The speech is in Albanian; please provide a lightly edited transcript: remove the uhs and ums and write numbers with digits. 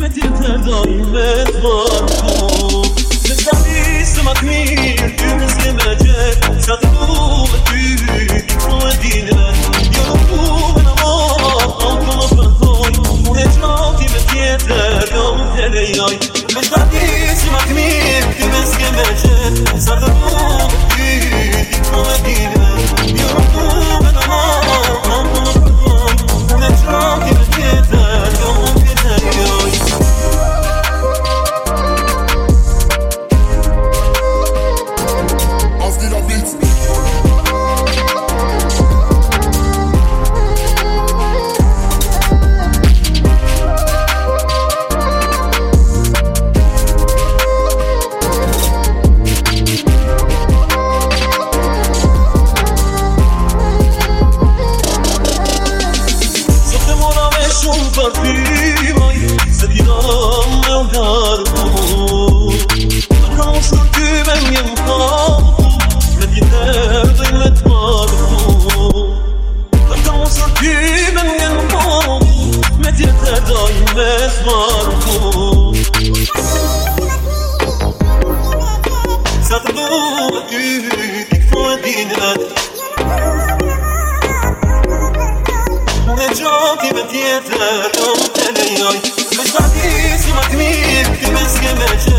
tjetër dojmet marko. Në shtabisë më të mirë, ty më s'ke me gjetë, sa të du me ty, po e dine. Jo nuk du me në marë, anko më përthoj, unë e qati me tjetër, jo nuk e lejoj. Në shtabisë më të mirë, ty më s'ke me gjetë, sa të du me ty, po e dine. Jo nuk du me në marë, anko më përthoj, unë e qati me tjetër, jo nuk e lejoj. Shumë për ty, maj, se t'jina me u garbu. Në kam së ty me një më kapu, me t'jiter dhe me t'marbu. Në kam së ty me një më kapu, me t'jiter dhe me t'marbu. Sa të du me ty, t'i këto e dinet. Unë e qati me tjetër, jo më të lejoj. Me shtabisë më të mirë, ty me s'ke me qenë.